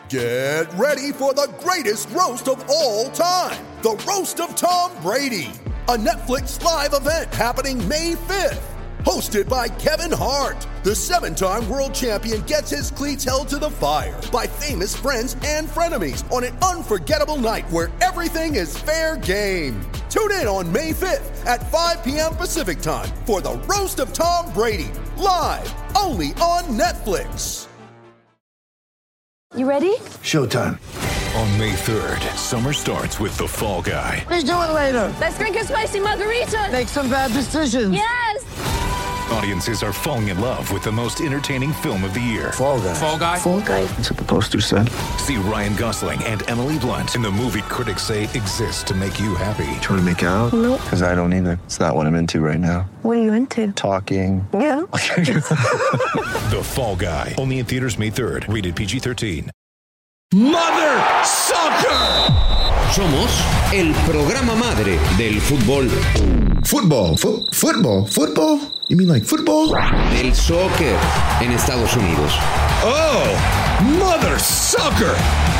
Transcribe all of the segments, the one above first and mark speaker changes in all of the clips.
Speaker 1: Get ready for the greatest roast of all time, the Roast of Tom Brady, a Netflix live event happening May 5th. Hosted by Kevin Hart, the 7-time world champion gets his cleats held to the fire by famous friends and frenemies on an unforgettable night where everything is fair game. Tune in on May 5th at 5 p.m. Pacific time for the Roast of Tom Brady, live only on Netflix.
Speaker 2: You ready?
Speaker 3: Showtime.
Speaker 4: On May 3rd, summer starts with The Fall Guy.
Speaker 3: Let's do it later.
Speaker 2: Let's drink a spicy margarita.
Speaker 3: Make some bad decisions.
Speaker 2: Yes!
Speaker 4: Audiences are falling in love with the most entertaining film of the year.
Speaker 3: Fall Guy.
Speaker 5: Fall Guy?
Speaker 2: Fall Guy.
Speaker 3: That's what the poster said.
Speaker 4: See Ryan Gosling and Emily Blunt in the movie critics say exists to make you happy.
Speaker 3: Trying to make it out?
Speaker 2: Nope.
Speaker 3: Because I don't either. It's not what I'm into right now.
Speaker 2: What are you into?
Speaker 3: Talking.
Speaker 2: Yeah.
Speaker 4: The Fall Guy. Only in theaters May 3rd. Rated PG-13.
Speaker 5: Mother Soccer. Somos el programa madre del fútbol.
Speaker 6: Football? You mean like football?
Speaker 5: Del soccer en Estados Unidos.
Speaker 6: Oh, Mother Soccer.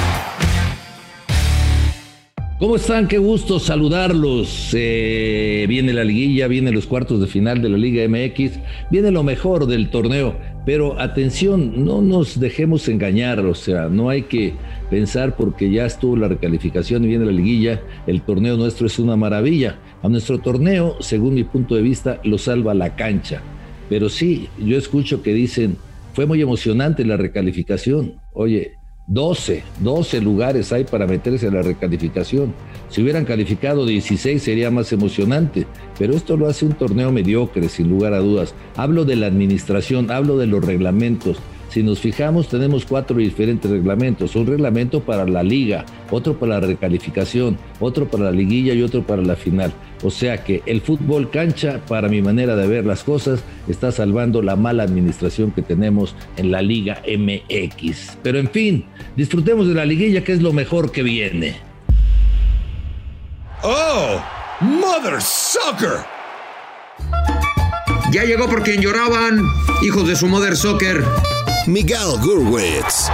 Speaker 7: ¿Cómo están? Qué gusto saludarlos. Viene la liguilla, vienen los cuartos de final de la Liga MX, viene lo mejor del torneo, pero atención, no nos dejemos engañar, o sea, no hay que pensar porque ya estuvo la recalificación y viene la liguilla, el torneo nuestro es una maravilla. A nuestro torneo, según mi punto de vista, lo salva la cancha. Pero sí, yo escucho que dicen, fue muy emocionante la recalificación. Oye, 12 lugares hay para meterse a la recalificación. Si hubieran calificado 16 sería más emocionante, pero esto lo hace un torneo mediocre, sin lugar a dudas. Hablo de la administración, hablo de los reglamentos. Si nos fijamos, tenemos 4 diferentes reglamentos. Un reglamento para la liga, otro para la recalificación, otro para la liguilla y otro para la final. O sea que el fútbol cancha, para mi manera de ver las cosas, está salvando la mala administración que tenemos en la Liga MX. Pero en fin, disfrutemos de la liguilla, que es lo mejor que viene.
Speaker 6: Oh, Mother Soccer.
Speaker 5: Ya llegó por quien lloraban, hijos de su Mother Soccer.
Speaker 8: Miguel Gurwitz.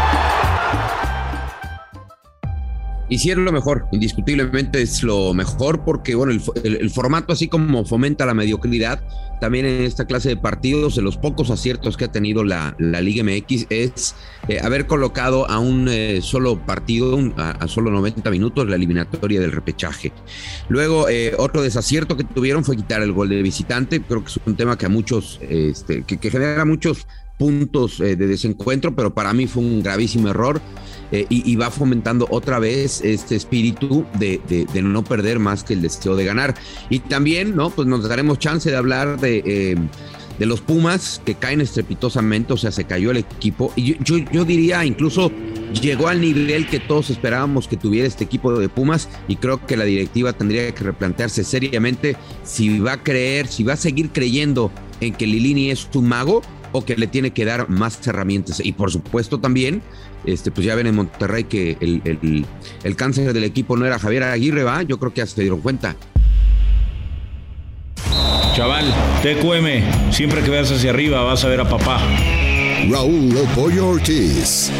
Speaker 5: Hicieron lo mejor, indiscutiblemente es lo mejor, porque bueno, el formato, así como fomenta la mediocridad, también en esta clase de partidos, de los pocos aciertos que ha tenido la Liga MX, es haber colocado a un solo partido, a solo 90 minutos, la eliminatoria del repechaje. Luego, otro desacierto que tuvieron fue quitar el gol de visitante. Creo que es un tema que a muchos, que genera muchos puntos de desencuentro, pero para mí fue un gravísimo error. Y va fomentando otra vez este espíritu de no perder más que el deseo de ganar. Y también, ¿no? Pues nos daremos chance de hablar de los Pumas, que caen estrepitosamente, o sea, se cayó el equipo. Y yo diría, incluso llegó al nivel que todos esperábamos que tuviera este equipo de Pumas, y creo que la directiva tendría que replantearse seriamente si va a seguir creyendo en que Lilini es un mago, o que le tiene que dar más herramientas. Y por supuesto también, pues ya ven en Monterrey que el cáncer del equipo no era Javier Aguirre, ¿va? Yo creo que ya se dieron cuenta.
Speaker 9: Chaval, TQM, siempre que veas hacia arriba vas a ver a papá.
Speaker 8: Raúl El Pollo Ortiz.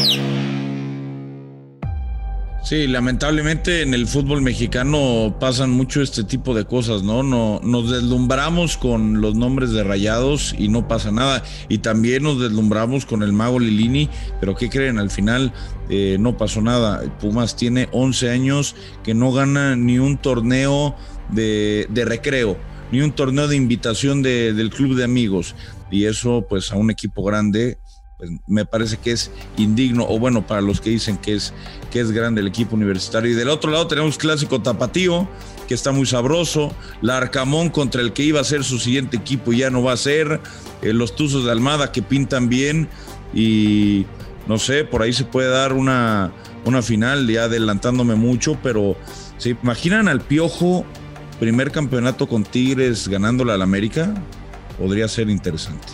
Speaker 9: Sí, lamentablemente en el fútbol mexicano pasan mucho este tipo de cosas, ¿no? Nos deslumbramos con los nombres de Rayados y no pasa nada. Y también nos deslumbramos con el mago Lilini, pero ¿qué creen? Al final no pasó nada. Pumas tiene 11 años que no gana ni un torneo de recreo, ni un torneo de invitación del club de amigos. Y eso, pues, a un equipo grande, pues me parece que es indigno, o bueno, para los que dicen que es grande el equipo universitario. Y del otro lado tenemos clásico tapatío, que está muy sabroso, la Arcamón contra el que iba a ser su siguiente equipo y ya no va a ser, los Tuzos de Almada, que pintan bien, y no sé, por ahí se puede dar una final, ya adelantándome mucho, pero ¿se imaginan al Piojo, primer campeonato con Tigres, ganándole al América? Podría ser interesante.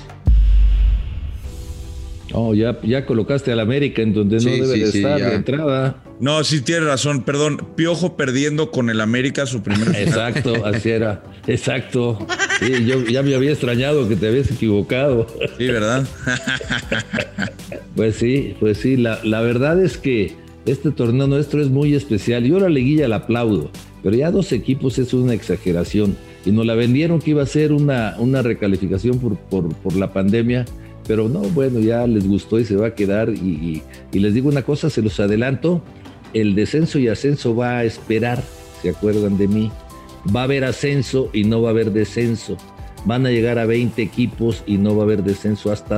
Speaker 7: Oh, ya colocaste al América en donde no debe de estar de entrada.
Speaker 9: No, sí tienes razón, perdón. Piojo perdiendo con el América su primer final.
Speaker 7: Exacto, así era. Exacto. Sí, yo ya me había extrañado que te habías equivocado.
Speaker 9: Sí, ¿verdad?
Speaker 7: Pues sí, la verdad es que este torneo nuestro es muy especial. Yo la liguilla la aplaudo, pero ya 2 equipos es una exageración. Y nos la vendieron que iba a ser una recalificación por la pandemia, pero no, bueno, ya les gustó y se va a quedar. Y les digo una cosa, se los adelanto, el descenso y ascenso va a esperar, ¿se acuerdan de mí? Va a haber ascenso y no va a haber descenso. Van a llegar a 20 equipos y no va a haber descenso. Hasta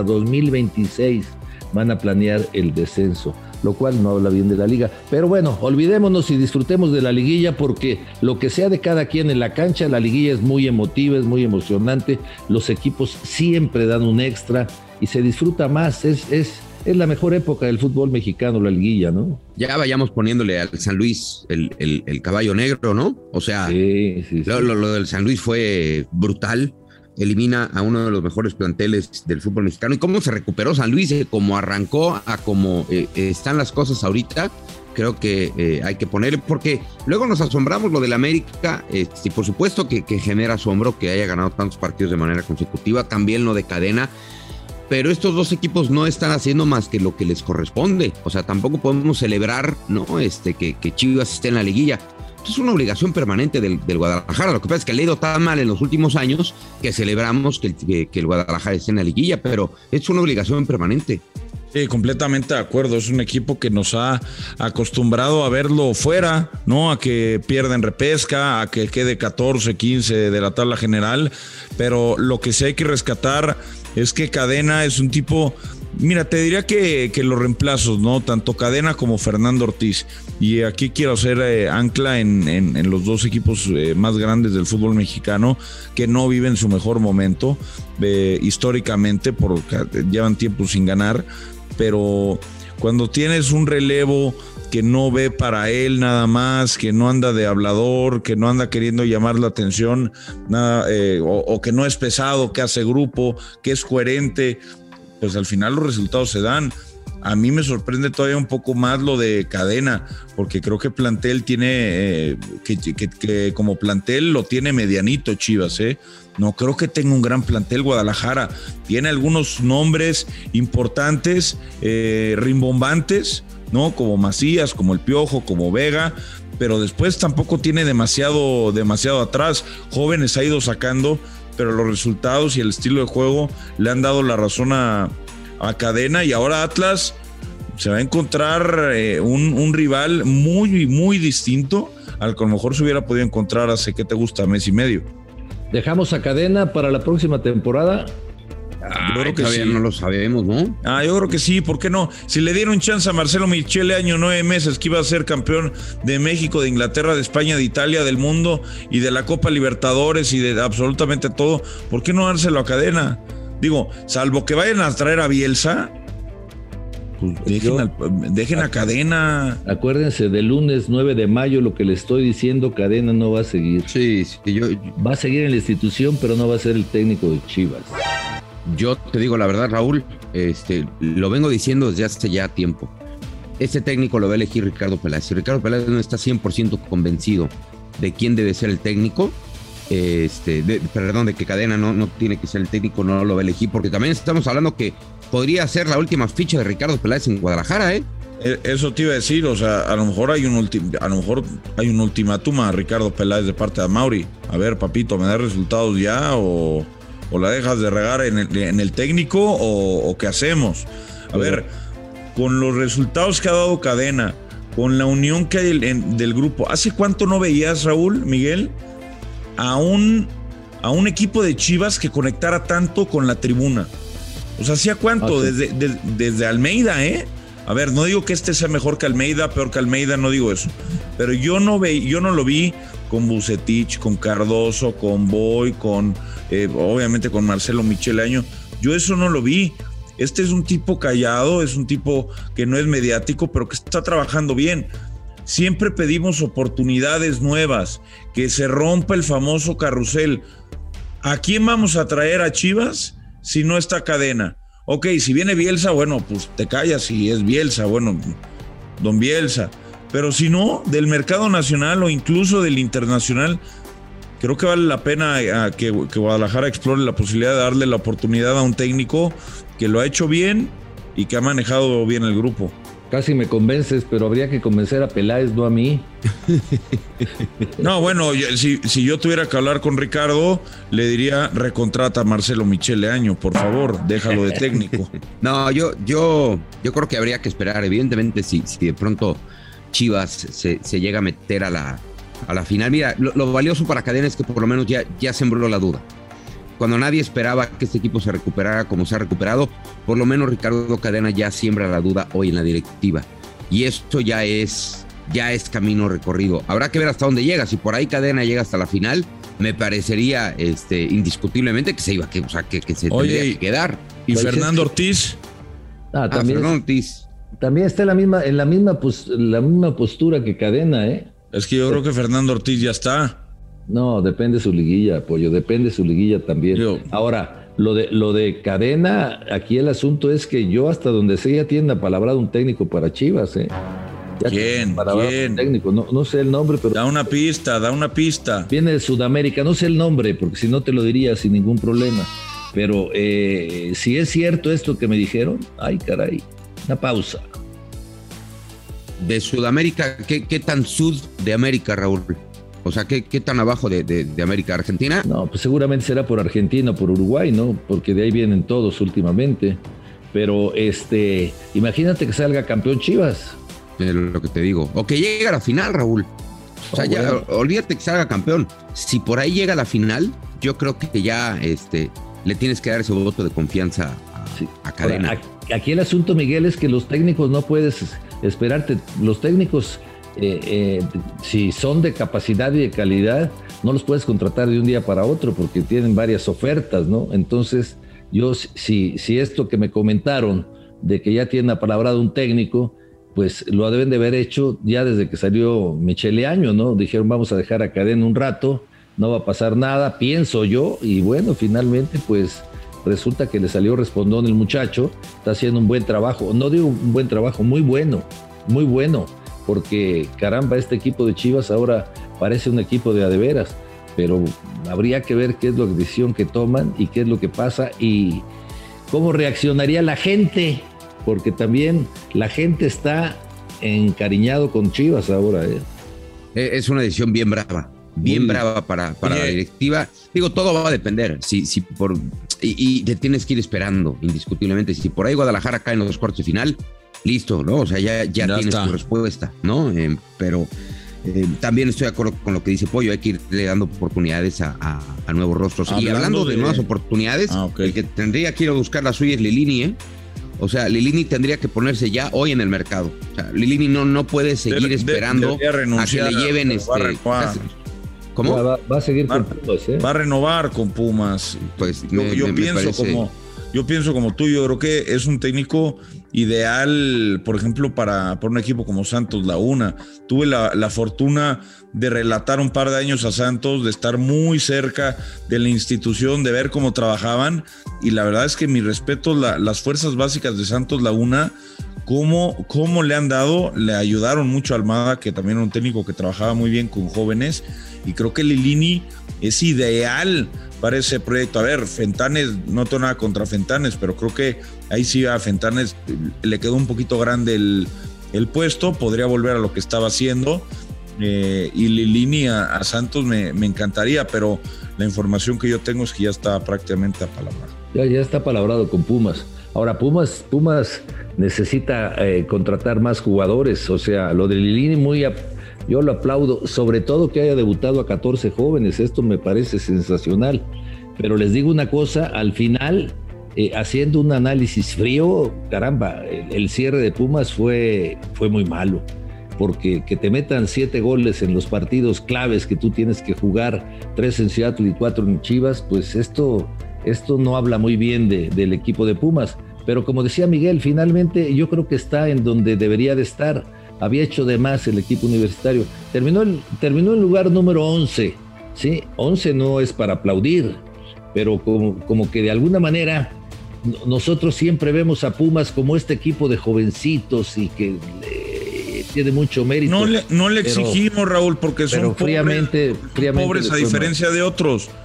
Speaker 7: 2026 van a planear el descenso, lo cual no habla bien de la liga. Pero bueno, olvidémonos y disfrutemos de la liguilla, porque lo que sea de cada quien en la cancha, la liguilla es muy emotiva, es muy emocionante. Los equipos siempre dan un extra y se disfruta más. Es la mejor época del fútbol mexicano, la liguilla, ¿no?
Speaker 5: Ya vayamos poniéndole al San Luis el caballo negro, ¿no? O sea,
Speaker 7: sí.
Speaker 5: Lo del San Luis fue brutal. Elimina a uno de los mejores planteles del fútbol mexicano. ¿Y cómo se recuperó San Luis? Cómo arrancó a cómo están las cosas ahorita, creo que hay que ponerle, porque luego nos asombramos lo del América, y por supuesto que genera asombro que haya ganado tantos partidos de manera consecutiva, también lo de Cadena, pero estos 2 equipos no están haciendo más que lo que les corresponde. O sea, tampoco podemos celebrar, ¿no? Que Chivas esté en la liguilla. Es una obligación permanente del Guadalajara. Lo que pasa es que le ha ido tan mal en los últimos años que celebramos que el Guadalajara esté en la liguilla, pero es una obligación permanente.
Speaker 9: Sí, completamente de acuerdo. Es un equipo que nos ha acostumbrado a verlo fuera, ¿no? A que pierda en repesca, a que quede 14, 15 de la tabla general. Pero lo que sí hay que rescatar es que Cadena es un tipo... Mira, te diría que los reemplazos, ¿no? Tanto Cadena como Fernando Ortiz. Y aquí quiero hacer ancla en los 2 equipos más grandes del fútbol mexicano que no viven su mejor momento históricamente, porque llevan tiempo sin ganar. Pero cuando tienes un relevo que no ve para él nada más, que no anda de hablador, que no anda queriendo llamar la atención, nada, o que no es pesado, que hace grupo, que es coherente, pues al final los resultados se dan. A mí me sorprende todavía un poco más lo de Cadena, porque creo que plantel tiene, que como plantel lo tiene medianito Chivas, No creo que tenga un gran plantel Guadalajara. Tiene algunos nombres importantes, rimbombantes, ¿no? Como Macías, como el Piojo, como Vega, pero después tampoco tiene demasiado atrás. Jóvenes ha ido sacando, pero los resultados y el estilo de juego le han dado la razón a Cadena, y ahora Atlas se va a encontrar un rival muy, muy distinto al que a lo mejor se hubiera podido encontrar hace, ¿qué te gusta? Mes y medio.
Speaker 7: ¿Dejamos a Cadena para la próxima temporada?
Speaker 5: Yo creo que sí. No lo sabemos, ¿no?
Speaker 9: Yo creo que sí, ¿por qué no? Si le dieron chance a Marcelo Michele año 9 meses que iba a ser campeón de México, de Inglaterra, de España, de Italia, del mundo y de la Copa Libertadores y de absolutamente todo, ¿por qué no dárselo a Cadena? Digo, salvo que vayan a traer a Bielsa, pues dejen a Cadena.
Speaker 7: Acuérdense, del lunes 9 de mayo, lo que le estoy diciendo, Cadena no va a seguir.
Speaker 5: Sí,
Speaker 7: va a seguir en la institución, pero no va a ser el técnico de Chivas.
Speaker 5: Yo te digo la verdad, Raúl, lo vengo diciendo desde hace ya tiempo. Este técnico lo va a elegir Ricardo Peláez. Si Ricardo Peláez no está 100% convencido de quién debe ser el técnico, de que Cadena no tiene que ser el técnico, no lo va a elegir, porque también estamos hablando que podría ser la última ficha de Ricardo Peláez en Guadalajara,
Speaker 9: Eso te iba a decir, o sea, a lo mejor hay un ultimátum a Ricardo Peláez de parte de Mauri. A ver, papito, ¿me das resultados ya o la dejas de regar en el técnico o qué hacemos? A ver, con los resultados que ha dado Cadena, con la unión que hay del grupo, ¿hace cuánto no veías, Raúl, Miguel, a un equipo de Chivas que conectara tanto con la tribuna? O sea, ¿hacía cuánto? Desde Almeida, A ver, no digo que este sea mejor que Almeida, peor que Almeida, no digo eso. Pero yo no lo vi con Vucetich, con Cardoso, con Boy, obviamente con Marcelo Michele Año. Yo eso no lo vi. Este es un tipo callado, es un tipo que no es mediático, pero que está trabajando bien. Siempre pedimos oportunidades nuevas, que se rompa el famoso carrusel. ¿A quién vamos a traer a Chivas si no está Cadena? Ok, si viene Bielsa, bueno, pues te callas. Si es Bielsa, bueno, don Bielsa. Pero si no, del mercado nacional o incluso del internacional, creo que vale la pena que Guadalajara explore la posibilidad de darle la oportunidad a un técnico que lo ha hecho bien y que ha manejado bien el grupo.
Speaker 7: Casi me convences, pero habría que convencer a Peláez, no a mí.
Speaker 9: No, bueno, si yo tuviera que hablar con Ricardo, le diría, recontrata a Marcelo Michele Año, por favor, déjalo de técnico.
Speaker 5: No, yo creo que habría que esperar. Evidentemente, si de pronto Chivas se llega a meter a la final. Mira, lo valioso para Cadena es que por lo menos ya sembró la duda. Cuando nadie esperaba que este equipo se recuperara como se ha recuperado, por lo menos Ricardo Cadena ya siembra la duda hoy en la directiva. Y esto ya es camino recorrido. Habrá que ver hasta dónde llega. Si por ahí Cadena llega hasta la final, me parecería indiscutiblemente que se iba, que se tendría que quedar.
Speaker 9: ¿Y Fernando Ortiz?
Speaker 7: También
Speaker 5: Fernando Ortiz.
Speaker 7: También está en la misma postura que Cadena, ¿eh?
Speaker 9: Es que yo creo que Fernando Ortiz ya está.
Speaker 7: No, depende de su liguilla, Pollo, depende de su liguilla también. Ahora, lo de Cadena, aquí el asunto es que yo hasta donde sé ya tiene apalabrado un técnico para Chivas, ¿eh?
Speaker 9: ¿Quién?
Speaker 7: Un técnico, no sé el nombre, pero...
Speaker 9: Da una pista.
Speaker 7: Viene de Sudamérica, no sé el nombre, porque si no te lo diría sin ningún problema. Pero si es cierto esto que me dijeron, ay caray, una pausa.
Speaker 5: De Sudamérica, ¿qué tan sud de América, Raúl? O sea, ¿qué tan abajo de América? ¿Argentina?
Speaker 7: No, pues seguramente será por Argentina o por Uruguay, ¿no? Porque de ahí vienen todos últimamente. Pero imagínate que salga campeón Chivas.
Speaker 5: Es lo que te digo. O que llegue a la final, Raúl. O sea, ya olvídate que salga campeón. Si por ahí llega a la final, yo creo que ya le tienes que dar ese voto de confianza a Cadena.
Speaker 7: Ahora, aquí el asunto, Miguel, es que los técnicos no puedes esperarte. Los técnicos... si son de capacidad y de calidad, no los puedes contratar de un día para otro porque tienen varias ofertas, ¿no? Entonces, yo, si esto que me comentaron de que ya tienen apalabrado un técnico, pues lo deben de haber hecho ya desde que salió Michele Año, ¿no? Dijeron, vamos a dejar a Cadena un rato, no va a pasar nada, pienso yo, y bueno, finalmente, pues resulta que le salió respondón el muchacho, está haciendo un buen trabajo, no digo un buen trabajo, muy bueno, porque caramba, este equipo de Chivas ahora parece un equipo de adeveras, pero habría que ver qué es la decisión que toman y qué es lo que pasa y cómo reaccionaría la gente, porque también la gente está encariñado con Chivas ahora.
Speaker 5: Es una decisión bien brava para la directiva. Digo, todo va a depender. Y te tienes que ir esperando, indiscutiblemente. Si por ahí Guadalajara cae en los cuartos de final, listo, ¿no? O sea, ya tienes tu respuesta, ¿no? Pero también estoy de acuerdo con lo que dice Pollo, hay que irle dando oportunidades a nuevos rostros. Y hablando de nuevas oportunidades, el que tendría que ir a buscar la suya es Lilini, ¿eh? O sea, Lilini tendría que ponerse ya hoy en el mercado. O sea, Lilini no puede seguir esperando a que le lleven ¿Cómo?
Speaker 7: Va a seguir con Pumas, ¿eh?
Speaker 9: Va a renovar con Pumas.
Speaker 5: Pues
Speaker 9: yo pienso como tú, yo creo que es un técnico ideal, por ejemplo, para un equipo como Santos Laguna. Tuve la fortuna de relatar un par de años a Santos, de estar muy cerca de la institución, de ver cómo trabajaban, y la verdad es que mi respeto, las fuerzas básicas de Santos Laguna, cómo le han dado, le ayudaron mucho a Almada, que también era un técnico que trabajaba muy bien con jóvenes, y creo que Lilini es ideal para ese proyecto. A ver, Fentanes, no tengo nada contra Fentanes, pero creo que ahí sí a Fentanes le quedó un poquito grande el puesto, podría volver a lo que estaba haciendo, y Lilini a Santos me encantaría, pero la información que yo tengo es que ya está prácticamente apalabrado.
Speaker 7: Ya está apalabrado con Pumas. Ahora, Pumas necesita contratar más jugadores, o sea, lo de Lilini yo lo aplaudo, sobre todo que haya debutado a 14 jóvenes, esto me parece sensacional, pero les digo una cosa, al final, haciendo un análisis frío, caramba, el cierre de Pumas fue muy malo, porque que te metan 7 goles en los partidos claves que tú tienes que jugar, 3 en Seattle y 4 en Chivas, pues esto no habla muy bien del equipo de Pumas, pero como decía Miguel, finalmente yo creo que está en donde debería de estar. Había hecho de más el equipo universitario. Terminó en lugar número 11, ¿sí? 11 no es para aplaudir, pero como que de alguna manera nosotros siempre vemos a Pumas como este equipo de jovencitos y que tiene mucho mérito.
Speaker 9: No le exigimos, Raúl, porque son
Speaker 7: fríamente
Speaker 9: pobres a diferencia de otros.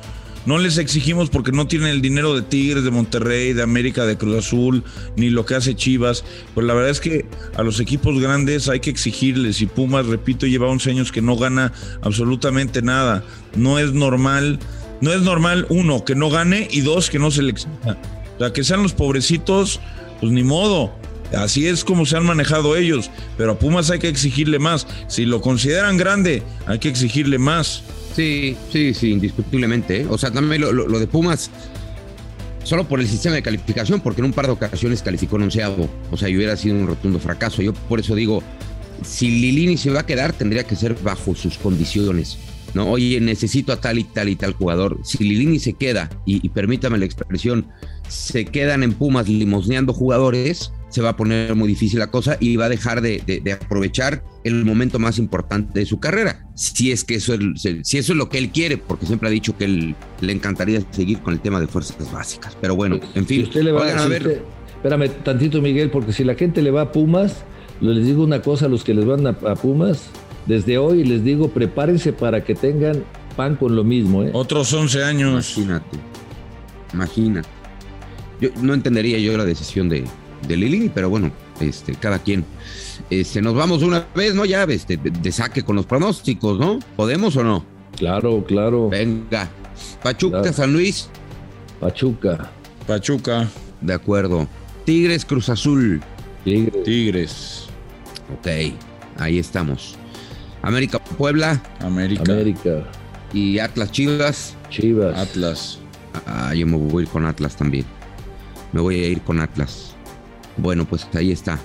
Speaker 9: no les exigimos porque no tienen el dinero de Tigres, de Monterrey, de América, de Cruz Azul, ni lo que hace Chivas. Pues la verdad es que a los equipos grandes hay que exigirles, y Pumas, repito, lleva 11 años que no gana absolutamente nada. No es normal, uno, que no gane, y dos, que no se le exija. O sea, que sean los pobrecitos, pues ni modo. Así es como se han manejado ellos, pero a Pumas hay que exigirle más. Si lo consideran grande, hay que exigirle más.
Speaker 5: Sí, indiscutiblemente. O sea, también lo de Pumas, solo por el sistema de calificación, porque en un par de ocasiones calificó en 11avo. O sea, y hubiera sido un rotundo fracaso. Yo por eso digo, si Lilini se va a quedar, tendría que ser bajo sus condiciones, ¿no? Oye, necesito a tal y tal jugador. Si Lilini se queda, y permítame la expresión, se quedan en Pumas limosneando jugadores, se va a poner muy difícil la cosa y va a dejar de aprovechar el momento más importante de su carrera, si es que eso es lo que él quiere, porque siempre ha dicho que él le encantaría seguir con el tema de fuerzas básicas. Pero bueno, en fin.
Speaker 7: Si usted le va,
Speaker 5: oigan, a ver.
Speaker 7: Espérame tantito, Miguel, porque si la gente le va a Pumas, les digo una cosa a los que les van a Pumas, desde hoy les digo, prepárense para que tengan pan con lo mismo, ¿eh?
Speaker 9: Otros 11 años.
Speaker 5: Imagínate. Yo no entendería la decisión de Lilini, pero bueno, cada quien. Nos vamos una vez, ¿no? Ya, de saque con los pronósticos, ¿no? ¿Podemos o no?
Speaker 7: Claro.
Speaker 5: Venga. Pachuca, claro. San Luis.
Speaker 9: Pachuca.
Speaker 5: De acuerdo. Tigres, Cruz Azul.
Speaker 9: Tigres.
Speaker 5: Ok, ahí estamos. América, Puebla.
Speaker 7: América.
Speaker 5: Y Atlas, Chivas.
Speaker 9: Atlas.
Speaker 5: Yo me voy a ir con Atlas también. Me voy a ir con Atlas. Bueno, pues ahí está.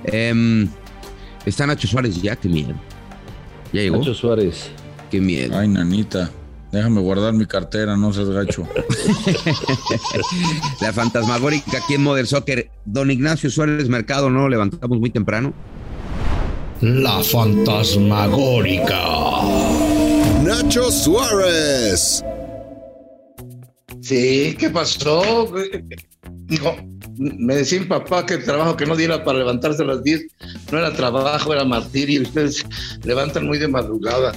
Speaker 5: Está Nacho Suárez ya, qué miedo. ¿Ya llegó?
Speaker 7: Nacho Suárez.
Speaker 5: Qué miedo.
Speaker 9: Ay, nanita, déjame guardar mi cartera, no seas gacho.
Speaker 5: La fantasmagórica aquí en Modern Soccer. Don Ignacio Suárez Mercado, ¿no? Levantamos muy temprano.
Speaker 6: La fantasmagórica.
Speaker 8: Nacho Suárez.
Speaker 10: Sí, ¿qué pasó? Hijo, me decía mi papá que el trabajo que no diera para levantarse a las 10 no era trabajo, era martirio. Ustedes levantan muy de madrugada.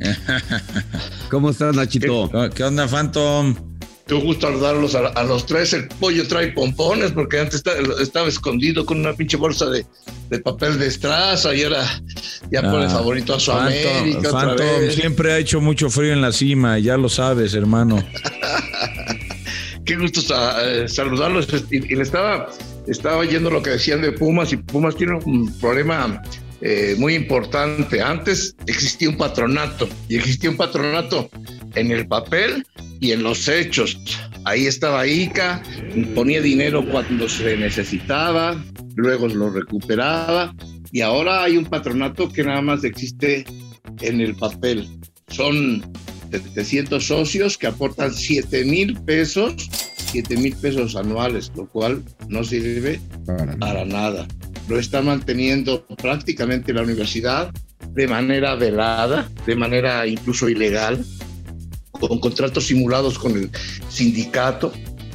Speaker 5: ¿Cómo estás, Nachito?
Speaker 9: ¿Qué onda, Phantom?
Speaker 10: Tú gusto saludarlos a los tres. El pollo trae pompones porque antes estaba escondido con una pinche bolsa de papel de estraza y ahora ya pone favorito a su América.
Speaker 9: Phantom siempre ha hecho mucho frío en la cima, ya lo sabes, hermano.
Speaker 10: Qué gusto saludarlos. Y le estaba oyendo lo que decían de Pumas, y Pumas tiene un problema muy importante. Antes existía un patronato, y existía un patronato en el papel y en los hechos. Ahí estaba Ica, ponía dinero cuando se necesitaba, luego lo recuperaba, y ahora hay un patronato que nada más existe en el papel. Son 700 socios que aportan 7,000 pesos anuales, lo cual no sirve para nada. Lo está manteniendo prácticamente la universidad de manera velada, de manera incluso ilegal, con contratos simulados con el sindicato,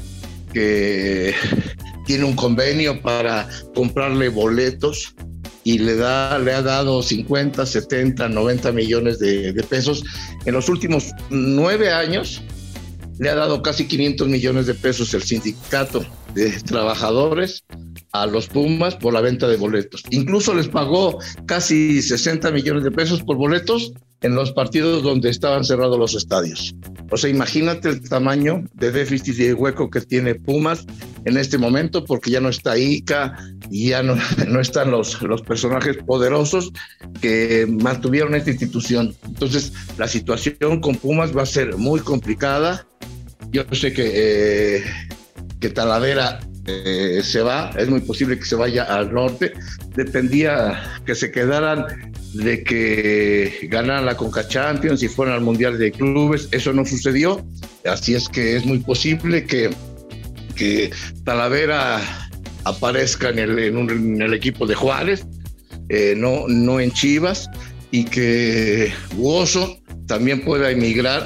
Speaker 10: que tiene un convenio para comprarle boletos y le ha dado 50, 70, 90 millones de pesos. En los últimos 9 años le ha dado casi 500 millones de pesos el sindicato de trabajadores a los Pumas por la venta de boletos. Incluso les pagó casi 60 millones de pesos por boletos en los partidos donde estaban cerrados los estadios. O sea, imagínate el tamaño de déficit y de hueco que tiene Pumas en este momento, porque ya no está Ica y ya no están los personajes poderosos que mantuvieron esta institución. Entonces, la situación con Pumas va a ser muy complicada. Yo sé que Talavera se va, es muy posible que se vaya al norte. Dependía que se quedaran de que ganaran la Conca Champions y fueran al Mundial de Clubes. Eso no sucedió, así es que es muy posible que Talavera aparezca en el equipo de Juárez, no en Chivas, y que Mozo también pueda emigrar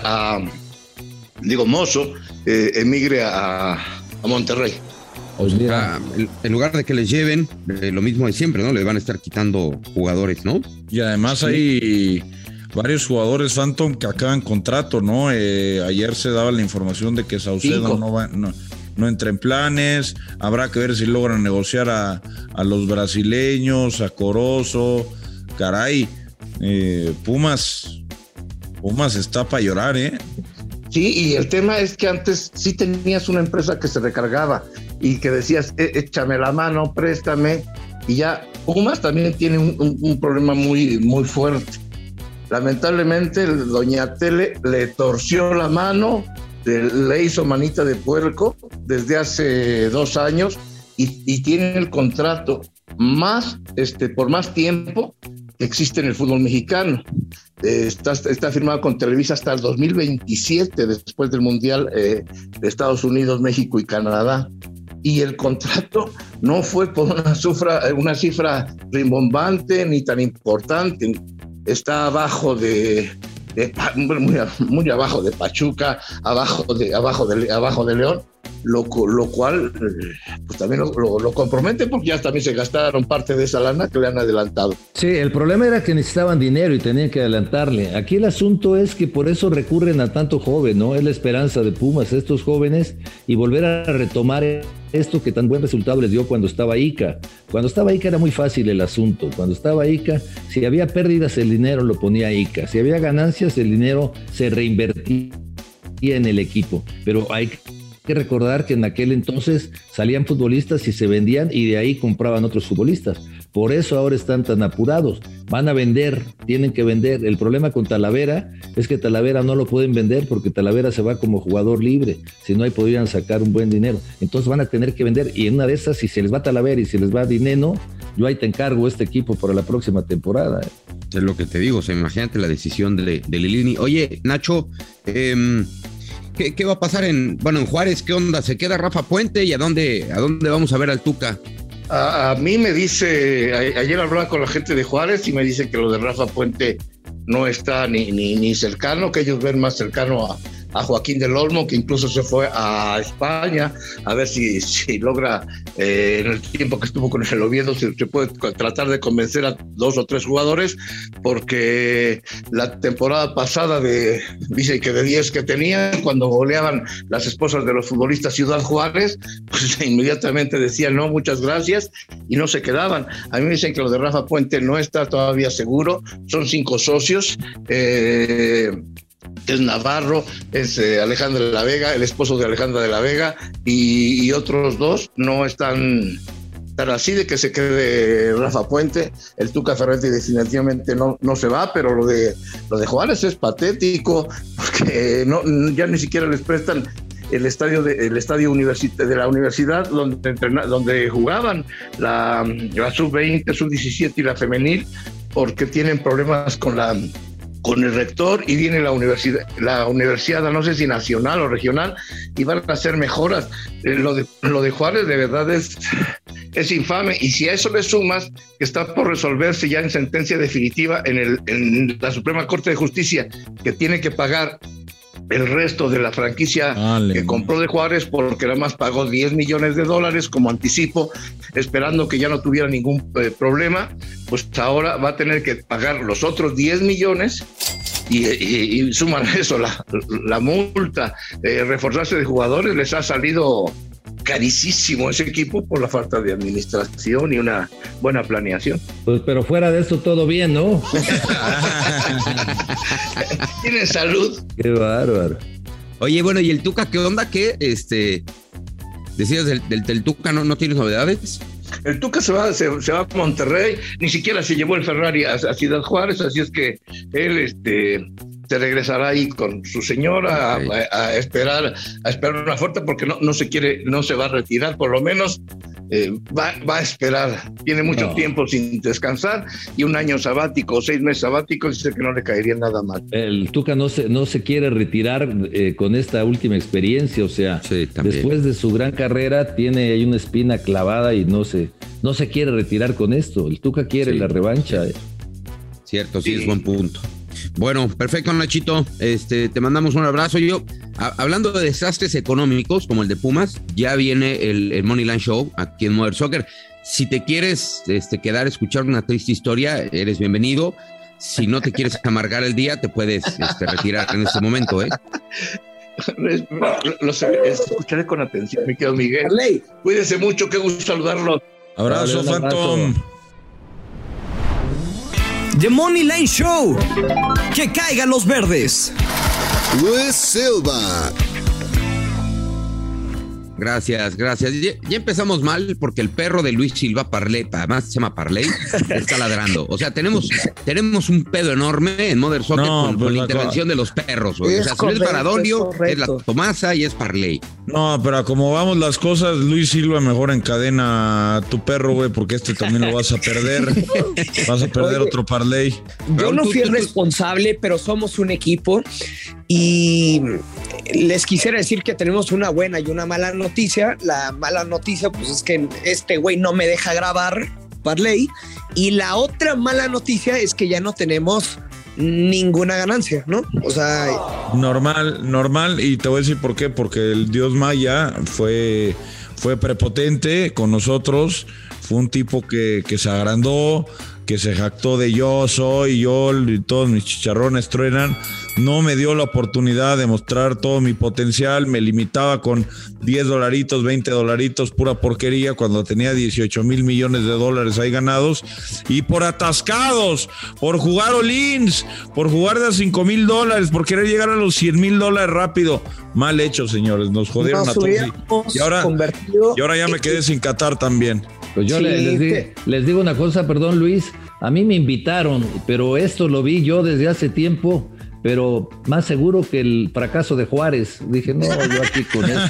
Speaker 10: Mozo emigre a Monterrey.
Speaker 5: O sea, en lugar de que les lleven lo mismo de siempre, ¿no? Le van a estar quitando jugadores, ¿no?
Speaker 9: Y además hay varios jugadores Phantom que acaban contrato, ¿no? Ayer se daba la información de que Saucedo no entra en planes. Habrá que ver si logran negociar a los brasileños, a Corozo. Caray, Pumas está para llorar, ¿eh?
Speaker 10: Sí, y el tema es que antes sí tenías una empresa que se recargaba y que decías, échame la mano, préstame, y ya Pumas también tiene un problema muy, muy fuerte. Lamentablemente, doña Tele le torció la mano, le hizo manita de puerco desde hace 2 años y tiene el contrato por más tiempo que existe en el fútbol mexicano. Está firmado con Televisa hasta el 2027, después del Mundial de Estados Unidos, México y Canadá. Y el contrato no fue por una cifra rimbombante ni tan importante. Está abajo muy abajo de Pachuca, abajo de León, lo cual pues también lo compromete, porque ya también se gastaron parte de esa lana que le han adelantado.
Speaker 7: Sí, el problema era que necesitaban dinero y tenían que adelantarle. Aquí el asunto es que por eso recurren a tanto joven, ¿no? Es la esperanza de Pumas, estos jóvenes, y volver a retomar esto que tan buen resultado les dio cuando estaba Ica. Cuando estaba Ica era muy fácil el asunto. Cuando estaba Ica, si había pérdidas, el dinero lo ponía Ica. Si había ganancias, el dinero se reinvertía en el equipo. Pero hay que recordar que en aquel entonces salían futbolistas y se vendían, y de ahí compraban otros futbolistas. Por eso ahora están tan apurados. Van a vender, tienen que vender. El problema con Talavera es que Talavera no lo pueden vender porque Talavera se va como jugador libre. Si no, ahí podrían sacar un buen dinero. Entonces van a tener que vender, y en una de esas, si se les va Talavera y si les va Dineno, yo ahí te encargo este equipo para la próxima temporada.
Speaker 5: Es lo que te digo, imagínate la decisión de Lilini. Oye, Nacho, ¿qué va a pasar en Juárez? ¿Qué onda? ¿Se queda Rafa Puente y a dónde vamos a ver al Tuca?
Speaker 10: A mí me dice, ayer hablaba con la gente de Juárez y me dice que lo de Rafa Puente no está ni cercano, que ellos ven más cercano a Joaquín del Olmo, que incluso se fue a España a ver si logra, en el tiempo que estuvo con el Oviedo, se puede tratar de convencer a 2 o 3 jugadores, porque la temporada pasada dice que de 10 que tenían, cuando goleaban las esposas de los futbolistas Ciudad Juárez, pues inmediatamente decían no, muchas gracias, y no se quedaban. A mí me dicen que lo de Rafa Puente no está todavía seguro, son 5 socios, es Navarro, es Alejandra de la Vega, el esposo de Alejandra de la Vega, y otros 2 no están así de que se quede Rafa Puente. El Tuca Ferretti definitivamente no se va, pero lo de Juárez es patético, porque ya ni siquiera les prestan el estadio de la universidad donde jugaban la sub-20, sub-17 y la femenil, porque tienen problemas con el rector, y viene la universidad, no sé si nacional o regional, y van a hacer mejoras. Lo de Juárez de verdad es infame, y si a eso le sumas que está por resolverse ya en sentencia definitiva en la Suprema Corte de Justicia, que tiene que pagar el resto de la franquicia que compró de Juárez, porque nada más pagó $10 millones como anticipo, esperando que ya no tuviera ningún problema, pues ahora va a tener que pagar los otros 10 millones y suman eso, la multa, reforzarse de jugadores. Les ha salido carísimo ese equipo por la falta de administración y una buena planeación.
Speaker 7: Pues, pero fuera de eso todo bien, ¿no?
Speaker 10: Tienen salud.
Speaker 7: Qué bárbaro.
Speaker 5: Oye, bueno, ¿y el Tuca qué onda? ¿Qué decías del Tuca? ¿No tienes novedades?
Speaker 10: El Tuca se va a Monterrey, ni siquiera se llevó el Ferrari a Ciudad Juárez, así es que él se regresará ahí con su señora a esperar una oferta, porque no se va a retirar, por lo menos va a esperar. Tiene mucho tiempo sin descansar, y un año sabático, 6 meses sabáticos, dice que no le caería nada mal. El
Speaker 7: Tuca no se quiere retirar con esta última experiencia, o sea, sí, después de su gran carrera tiene ahí una espina clavada y no se quiere retirar con esto. El Tuca quiere la revancha.
Speaker 5: Cierto, sí, es buen punto. Bueno, perfecto, Nachito. Te mandamos un abrazo. Hablando de desastres económicos como el de Pumas, ya viene el Moneyline Show aquí en Modern Soccer. Si te quieres quedar a escuchar una triste historia, eres bienvenido. si no te quieres amargar el día, te puedes retirar en este momento, ¿eh?
Speaker 10: Los escucharé con atención, mi querido Miguel. Cuídense mucho, qué gusto saludarlo.
Speaker 9: Abrazo, Phantom.
Speaker 11: The Money Line Show. Que caigan los verdes.
Speaker 8: Luis Silva.
Speaker 5: Gracias. Ya empezamos mal porque el perro de Luis Silva, Parley, además se llama Parley, está ladrando. O sea, tenemos un pedo enorme en Mother Soccer con la intervención de los perros. O sea, si no es Maradonio, es la Tomasa y es Parley.
Speaker 9: No, pero como vamos las cosas, Luis Silva mejor encadena a tu perro, güey, porque también lo vas a perder. Vas a perder otro Parley.
Speaker 12: Yo no fui responsable, pero somos un equipo y les quisiera decir que tenemos una buena y una mala noticia. La mala noticia, pues, es que este güey no me deja grabar Parley. Y la otra mala noticia es que ya no tenemos ninguna ganancia, ¿no? O sea... Normal. Y te voy a decir por qué. Porque el dios Maya fue prepotente con nosotros. Fue un tipo que se agrandó, que se jactó de yo y todos mis chicharrones truenan. No me dio la oportunidad de mostrar todo mi potencial. Me limitaba con $10, $20, pura porquería, cuando tenía 18 mil millones de dólares ahí ganados. Y por atascados, por jugar all-ins, por jugar de a $5,000, por querer llegar a los $100,000 rápido. Mal hecho, señores. Nos jodieron a todos. Y ahora ya me quedé sin Qatar también.
Speaker 7: Pues yo les digo una cosa, perdón, Luis. A mí me invitaron, pero esto lo vi yo desde hace tiempo, pero más seguro que el fracaso de Juárez. Dije, no, yo aquí con eso.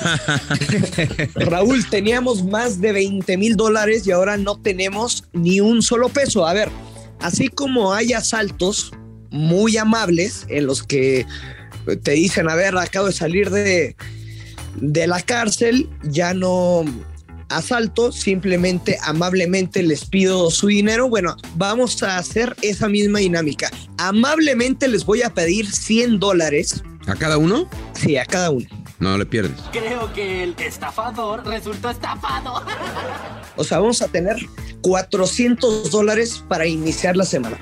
Speaker 12: Raúl, teníamos más de $20,000 y ahora no tenemos ni un solo peso. A ver, así como hay asaltos muy amables en los que te dicen, a ver, acabo de salir de la cárcel, ya no... asalto, simplemente amablemente les pido su dinero. Bueno, vamos a hacer esa misma dinámica. Amablemente les voy a pedir $100.
Speaker 5: ¿A cada uno?
Speaker 12: Sí, a cada uno.
Speaker 5: No le pierdes.
Speaker 13: Creo que el estafador resultó estafado.
Speaker 12: O sea, vamos a tener $400 para iniciar la semana.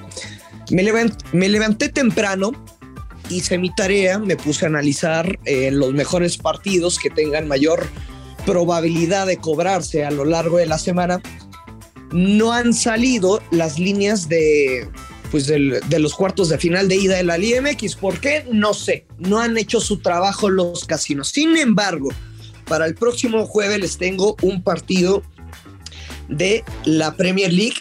Speaker 12: Me levanté temprano, hice mi tarea, me puse a analizar los mejores partidos que tengan mayor probabilidad de cobrarse a lo largo de la semana. No han salido las líneas de los cuartos de final de ida de la Liga MX. ¿Por qué? No sé. No han hecho su trabajo los casinos. Sin embargo, para el próximo jueves les tengo un partido de la Premier League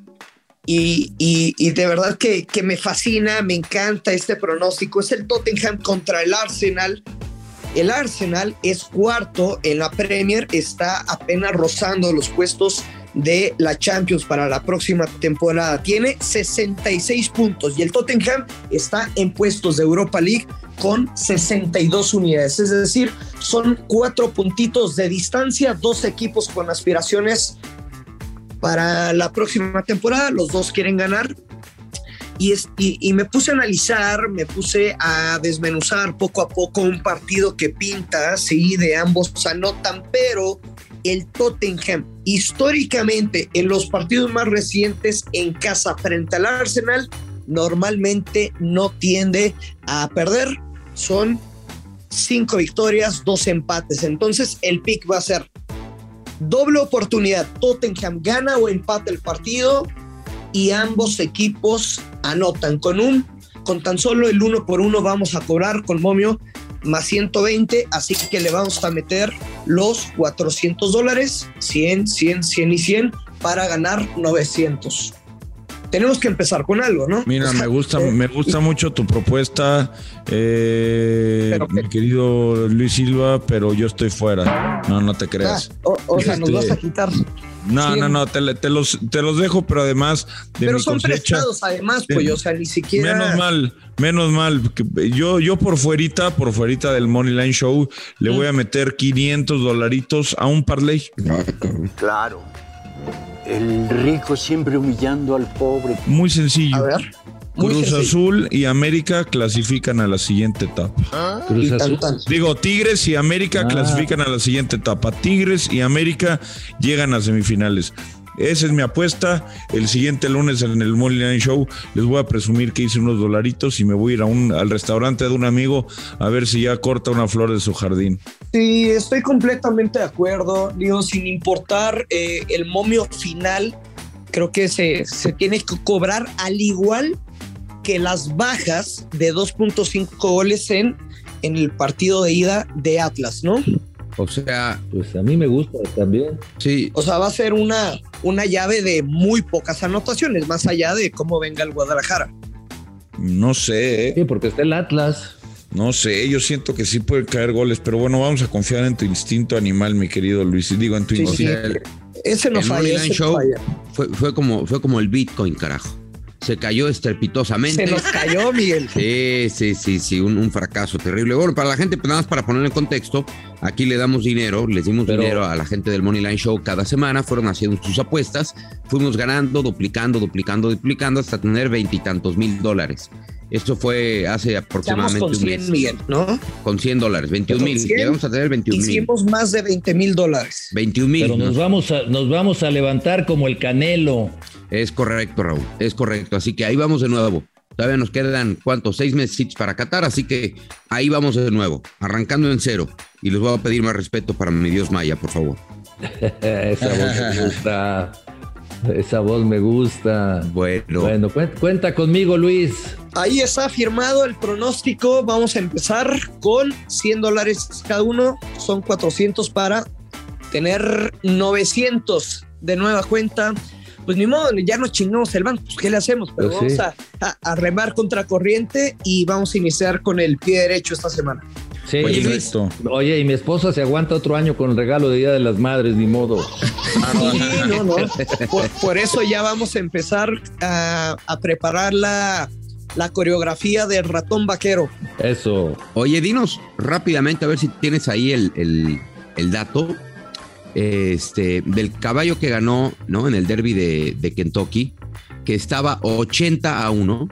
Speaker 12: y de verdad que me fascina, me encanta este pronóstico. Es el Tottenham contra el Arsenal. El Arsenal es cuarto en la Premier, está apenas rozando los puestos de la Champions para la próxima temporada. Tiene 66 puntos y el Tottenham está en puestos de Europa League con 62 unidades. Es decir, son 4 puntitos de distancia, 2 equipos con aspiraciones para la próxima temporada. Los dos quieren ganar. Y me puse a analizar, me puse a desmenuzar poco a poco un partido que pinta, sí, de ambos anotan, pero el Tottenham históricamente en los partidos más recientes en casa frente al Arsenal normalmente no tiende a perder. Son 5 victorias, 2 empates. Entonces el pick va a ser doble oportunidad. Tottenham gana o empata el partido y ambos equipos anotan. Con tan solo el 1-por-1 vamos a cobrar con momio más 120, así que le vamos a meter los $400, 100, 100, 100 y 100 para ganar 900. Tenemos que empezar con algo, ¿no?
Speaker 9: Mira, me gusta mucho tu propuesta, mi querido Luis Silva, pero yo estoy fuera. No te creas.
Speaker 12: O sea, nos vas a quitar.
Speaker 9: No, te los dejo, pero además de
Speaker 12: pero
Speaker 9: mi
Speaker 12: son
Speaker 9: cosecha,
Speaker 12: prestados además, pues, o sea, ni siquiera...
Speaker 9: Menos mal, yo por fuerita del Money Line Show le voy a meter $500 a un parlay.
Speaker 14: Claro, el rico siempre humillando al pobre.
Speaker 9: Muy sencillo.
Speaker 12: A ver.
Speaker 9: Cruz Azul y América clasifican a la siguiente etapa.
Speaker 7: Cruz Azul.
Speaker 9: Digo, Tigres y América clasifican a la siguiente etapa. Tigres y América llegan a semifinales. esa es mi apuesta. El siguiente lunes en el Money Line Show les voy a presumir que hice unos dolaritos y me voy a ir al restaurante de un amigo a ver si ya corta una flor de su jardín.
Speaker 12: Sí, estoy completamente de acuerdo. Digo, sin importar el momio final, creo que se tiene que cobrar al igual que las bajas de 2.5 goles en el partido de ida de Atlas, ¿no?
Speaker 5: O sea,
Speaker 7: pues a mí me gusta también.
Speaker 5: Sí.
Speaker 12: O sea, va a ser una llave de muy pocas anotaciones, más allá de cómo venga el Guadalajara.
Speaker 9: No sé.
Speaker 7: Sí, porque está el Atlas.
Speaker 9: No sé, yo siento que sí puede caer goles, pero bueno, vamos a confiar en tu instinto animal, mi querido Luis. Digo, en tu instinto.
Speaker 12: Sí. Ese no falla.
Speaker 5: El Money Line Show fue como el Bitcoin, carajo. Se cayó estrepitosamente.
Speaker 12: Se nos cayó, Miguel.
Speaker 5: Sí, un fracaso terrible. Bueno, para la gente, pues nada más para ponerle en contexto, aquí les dimos dinero a la gente del Money Line Show cada semana, fueron haciendo sus apuestas, fuimos ganando, duplicando hasta tener 20 y tantos mil dólares. Esto fue hace aproximadamente
Speaker 12: con 100,
Speaker 5: un mes.
Speaker 12: Miguel, ¿no?
Speaker 5: Con $100, 21,000. Llegamos a tener 21,000.
Speaker 12: Hicimos más de $20,000.
Speaker 5: 21,000.
Speaker 7: Pero nos vamos a levantar como el Canelo.
Speaker 5: Es correcto, Raúl, es correcto. Así que ahí vamos de nuevo. Todavía nos quedan, 6 meses para Qatar, así que ahí vamos de nuevo, arrancando en cero. Y les voy a pedir más respeto para mi Dios Maya, por favor.
Speaker 7: Esa voz me gusta. Esa voz me gusta. Bueno, cuenta conmigo, Luis.
Speaker 12: Ahí está firmado el pronóstico. Vamos a empezar con $100 cada uno. Son 400 para tener 900 de nueva cuenta. Pues ni modo, ya nos chingamos el banco, pues ¿qué le hacemos? Pero
Speaker 7: pues
Speaker 12: vamos a remar contra corriente y vamos a iniciar con el pie derecho esta semana.
Speaker 7: Sí, oye, y mi esposa se aguanta otro año con el regalo de Día de las Madres, ni modo.
Speaker 12: Sí, no. Por eso ya vamos a empezar a preparar la coreografía del ratón vaquero.
Speaker 7: Eso.
Speaker 5: Oye, dinos rápidamente, a ver si tienes ahí el dato. Del caballo que ganó, ¿no? En el derby de Kentucky, que estaba 80-1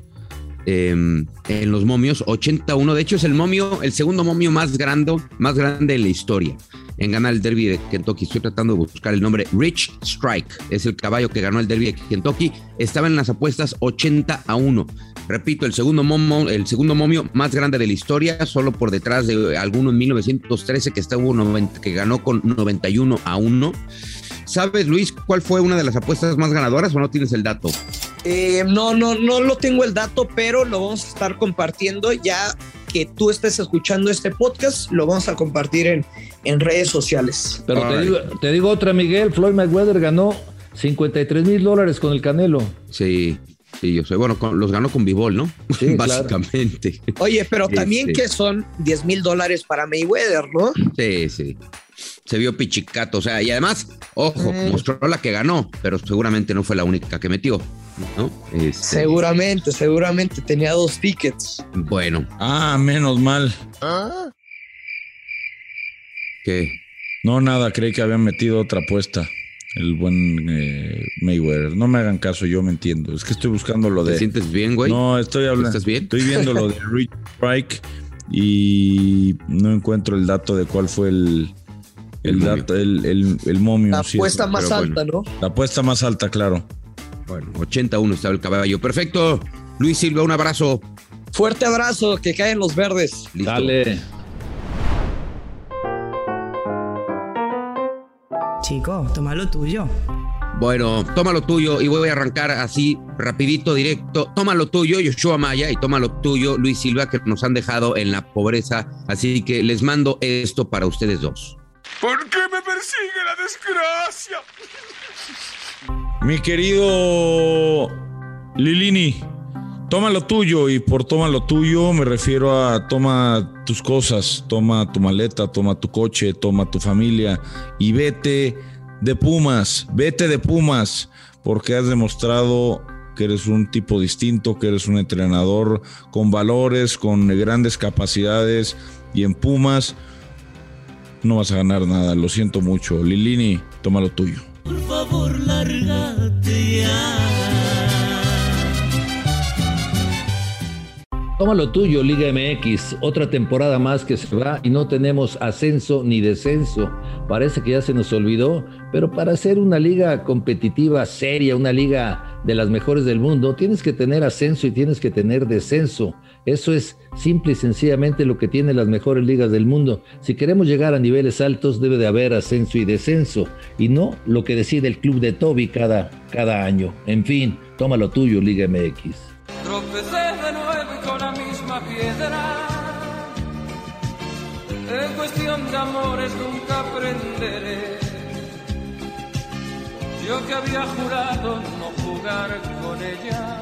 Speaker 5: en los momios, 80-1. De hecho, es el segundo momio más grande de la historia en ganar el derby de Kentucky. Estoy tratando de buscar el nombre. Rich Strike es el caballo que ganó el derby de Kentucky. Estaba en las apuestas 80-1. Repito, el segundo momio más grande de la historia, solo por detrás de alguno en 1913 que ganó con 91-1. ¿Sabes, Luis, cuál fue una de las apuestas más ganadoras o no tienes el dato?
Speaker 12: No lo tengo el dato, pero lo vamos a estar compartiendo ya que tú estés escuchando este podcast, lo vamos a compartir en redes sociales.
Speaker 7: Pero te digo otra, Miguel. Floyd Mayweather ganó $53,000 con el Canelo.
Speaker 5: Sí, yo sé. Bueno, los ganó con B-Ball, ¿no?
Speaker 7: Sí,
Speaker 5: básicamente.
Speaker 12: Claro. Oye, pero también que son $10,000 para Mayweather, ¿no?
Speaker 5: Sí. Se vio pichicato, o sea, y además, ojo, mostró la que ganó, pero seguramente no fue la única que metió, ¿no?
Speaker 12: Seguramente tenía 2 tickets.
Speaker 5: Bueno.
Speaker 9: Menos mal.
Speaker 5: ¿Qué?
Speaker 9: No, nada, creí que habían metido otra apuesta. El buen Mayweather. No me hagan caso, yo me entiendo. Es que estoy buscando lo de...
Speaker 5: ¿Te sientes bien, güey?
Speaker 9: No, estoy hablando...
Speaker 5: ¿Estás bien?
Speaker 9: Estoy viendo lo de Rich Strike y no encuentro el dato de cuál fue el momio.
Speaker 12: La apuesta más alta, ¿no?
Speaker 9: La apuesta más alta, claro.
Speaker 5: Bueno, 81 estaba el caballo. Perfecto. Luis Silva, un abrazo.
Speaker 12: Fuerte abrazo, que caen los verdes.
Speaker 5: Listo.
Speaker 7: Dale.
Speaker 15: Chico, toma lo tuyo.
Speaker 5: Bueno, toma lo tuyo y voy a arrancar así, rapidito, directo. Toma lo tuyo, Yoshua Maya, y toma lo tuyo, Luis Silva, que nos han dejado en la pobreza. Así que les mando esto para ustedes dos.
Speaker 16: ¿Por qué me persigue la desgracia?
Speaker 9: Mi querido Lilini, toma lo tuyo, y por toma lo tuyo me refiero a toma tus cosas, toma tu maleta, toma tu coche, toma tu familia y vete de Pumas, porque has demostrado que eres un tipo distinto, que eres un entrenador con valores, con grandes capacidades, y en Pumas no vas a ganar nada, lo siento mucho. Lilini, toma lo tuyo.
Speaker 17: Por favor, lárgate ya.
Speaker 7: Toma lo tuyo, Liga MX. Otra temporada más que se va y no tenemos ascenso ni descenso. Parece que ya se nos olvidó, pero para ser una liga competitiva, seria, una liga de las mejores del mundo, tienes que tener ascenso y tienes que tener descenso. Eso es simple y sencillamente lo que tienen las mejores ligas del mundo. Si queremos llegar a niveles altos, debe de haber ascenso y descenso, y no lo que decide el club de Toby cada año. En fin, toma lo tuyo, Liga MX.
Speaker 17: Tropecé de nuevo y con la misma piedra. En cuestión de amores nunca aprenderé. Yo que había jurado no jugar con ella.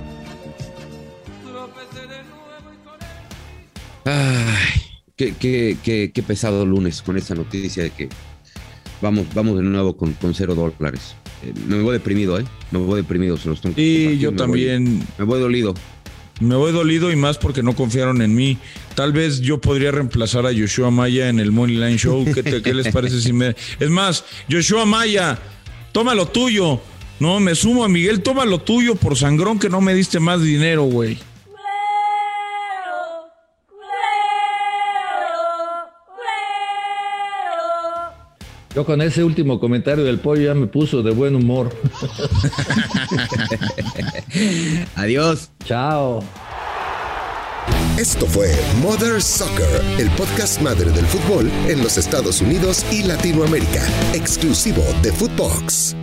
Speaker 17: Tropecé de nuevo y con
Speaker 5: ella. Ay, qué pesado lunes con esta noticia de que vamos de nuevo con $0. Me voy deprimido, Me voy deprimido, se los tengo que
Speaker 9: compartir. Yo también.
Speaker 5: Me voy dolido.
Speaker 9: Me voy dolido y más porque no confiaron en mí. Tal vez yo podría reemplazar a Yoshua Maya en el Moneyline Show. ¿Qué les parece si me...? Es más, Yoshua Maya, toma lo tuyo. No, me sumo a Miguel, toma lo tuyo por sangrón que no me diste más dinero, güey.
Speaker 7: Yo con ese último comentario del pollo ya me puso de buen humor.
Speaker 5: Adiós.
Speaker 7: Chao.
Speaker 8: Esto fue Mother Soccer, el podcast madre del fútbol en los Estados Unidos y Latinoamérica, exclusivo de Footbox.